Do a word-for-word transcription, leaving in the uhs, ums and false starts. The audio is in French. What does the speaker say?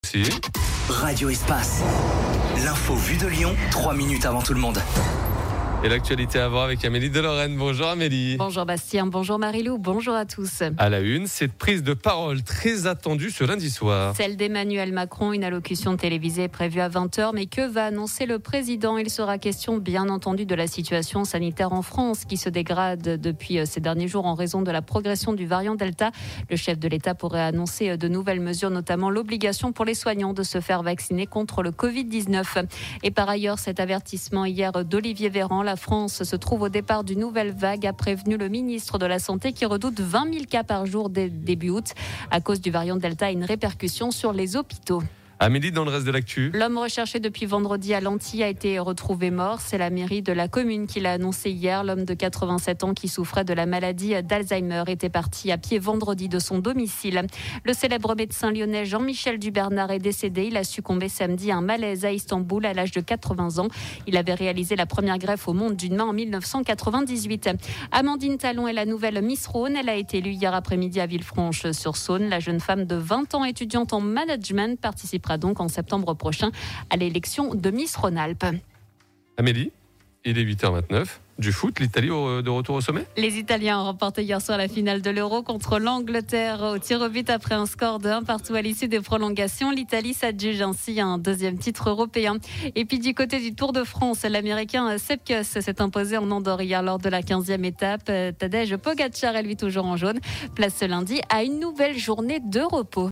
Si. Radio Espace. L'info vue de Lyon, trois minutes avant tout le monde. Et l'actualité à voir avec Amélie de Lorraine. Bonjour Amélie. Bonjour Bastien, bonjour Marilou, bonjour à tous. À la une, cette prise de parole très attendue ce lundi soir. Celle d'Emmanuel Macron, une allocution télévisée prévue à vingt heures. Mais que va annoncer le président ? Il sera question bien entendu de la situation sanitaire en France qui se dégrade depuis ces derniers jours en raison de la progression du variant Delta. Le chef de l'État pourrait annoncer de nouvelles mesures, notamment l'obligation pour les soignants de se faire vacciner contre le covid dix-neuf. Et par ailleurs, cet avertissement hier d'Olivier Véran, la France se trouve au départ d'une nouvelle vague, a prévenu le ministre de la Santé qui redoute vingt mille cas par jour dès début août à cause du variant Delta et une répercussion sur les hôpitaux. Amélie, dans le reste de l'actu. L'homme recherché depuis vendredi à Lanty a été retrouvé mort. C'est la mairie de la commune qui l'a annoncé hier. L'homme de quatre-vingt-sept ans qui souffrait de la maladie d'Alzheimer était parti à pied vendredi de son domicile. Le célèbre médecin lyonnais Jean-Michel Dubernard est décédé. Il a succombé samedi à un malaise à Istanbul à l'âge de quatre-vingts ans. Il avait réalisé la première greffe au monde d'une main en dix-neuf cent quatre-vingt-dix-huit. Amandine Talon est la nouvelle Miss Rhône. Elle a été élue hier après-midi à Villefranche-sur-Saône. La jeune femme de vingt ans, étudiante en management, participera donc en septembre prochain à l'élection de Miss Rhône-Alpes. Amélie, il est huit heures vingt-neuf. Du foot, l'Italie de retour au sommet ? Les Italiens ont remporté hier soir la finale de l'Euro contre l'Angleterre au tir au but après un score de un partout à l'issue des prolongations. L'Italie s'adjuge ainsi un deuxième titre européen. Et puis du côté du Tour de France, l'Américain Sepp Kuss s'est imposé en Andorre hier lors de la quinzième étape. Tadej Pogačar est lui toujours en jaune. Place ce lundi à une nouvelle journée de repos.